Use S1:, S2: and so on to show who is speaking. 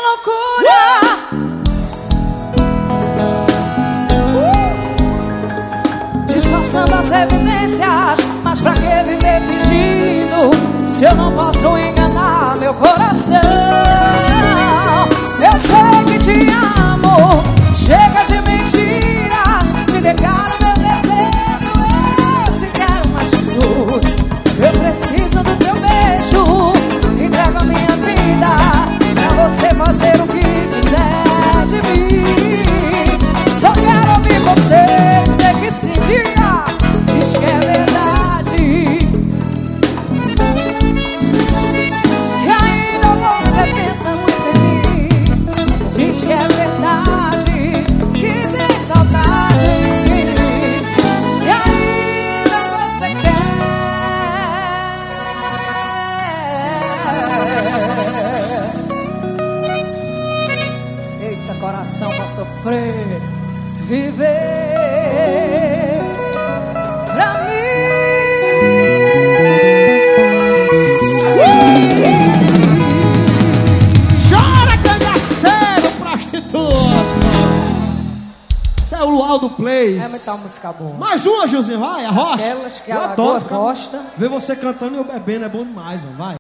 S1: loucura. Disfarçando as evidências, mas pra que viver fingindo se eu não posso enganar meu coração? Eu sei que te amo, chega de mentiras, me declaro meu desejo. Eu te quero mais que tudo, eu preciso do teu beijo. Entrego a minha vida pra você fazer o que quiser de mim. Só quero ouvir você dizer que sim, diga, diz que é verdade. E ainda você pensa muito em mim. Diz que é verdade, que tem saudade. E ainda você quer. Eita, coração pra sofrer, viver pra mim.
S2: Chora, cangaceiro, prostituta. Isso é o Luau do Plays.
S1: É muita música boa.
S2: Mais uma, Josinho, vai, a rocha.
S1: Aquelas que
S2: eu
S1: a
S2: adoro
S1: Lagoas gosta.
S2: ver você cantando e eu bebendo, é bom demais, vai.